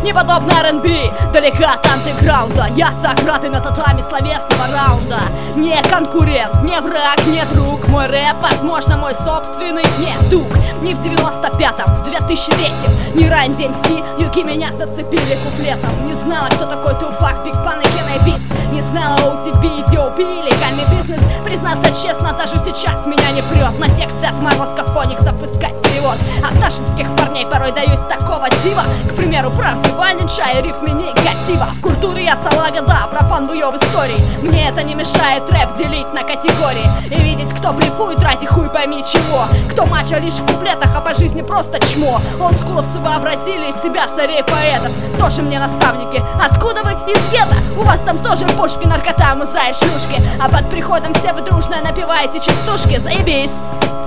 не подобно R&B, далека от андеграунда. Я Сократ и на татами словесного раунда. Не конкурент, не враг, не друг. Мой рэп, возможно, мой собственный недуг. Не в 95-м, в 2003-м. Не Run DMC, юки меня зацепили куплетом. Не знала, кто такой Тупак, Биг Пан и Кеннебис. Не знала OTB, DOP, легальный бизнес. Признаться честно, даже сейчас меня не прет. На тексты от Марвоскофониксов искать перевод. От нашинских парней порой даюсь такого дива. К примеру, правдива, линча и рифме негатива. В культуре я салага, да, профан ее в истории. Мне это не мешает рэп делить на категории и видеть, кто блефует ради хуй пойми чего. Кто мачо лишь в куплетах, а по жизни просто чмо. Олдскуловцы вообразили из себя царей поэтов. Тоже мне наставники. Откуда вы? Из гетто. У вас там тоже пушки, наркота, муза и шлюшки. А под приходом все вы дружно напеваете частушки. Заебись!